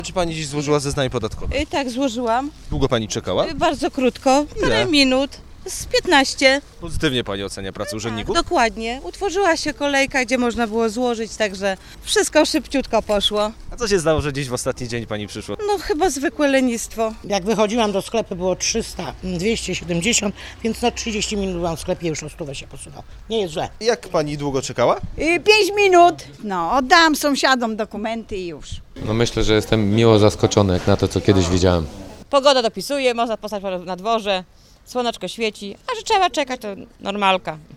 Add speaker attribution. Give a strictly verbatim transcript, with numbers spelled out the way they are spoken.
Speaker 1: Czy pani dziś złożyła zeznanie podatkowe?
Speaker 2: Y, tak, złożyłam.
Speaker 1: Długo pani czekała?
Speaker 2: Y, bardzo krótko, parę minut, z piętnaście.
Speaker 1: Pozytywnie pani ocenia pracę urzędników?
Speaker 2: Tak, dokładnie. Utworzyła się kolejka, gdzie można było złożyć, także wszystko szybciutko poszło.
Speaker 1: A co się stało, że dziś w ostatni dzień pani przyszła?
Speaker 2: No chyba zwykłe lenistwo.
Speaker 3: Jak wychodziłam do sklepu było trzysta, dwieście siedemdziesiąt, więc no trzydzieści minut byłam w sklepie, już o stówę się posuwał. Nie jest źle.
Speaker 1: Jak pani długo czekała?
Speaker 4: Y, Pięć minut. No, oddałam sąsiadom dokumenty i już.
Speaker 5: No myślę, że jestem miło zaskoczony jak na to, co kiedyś widziałem.
Speaker 6: Pogoda dopisuje, można postać na dworze, słoneczko świeci, a że trzeba czekać, to normalka.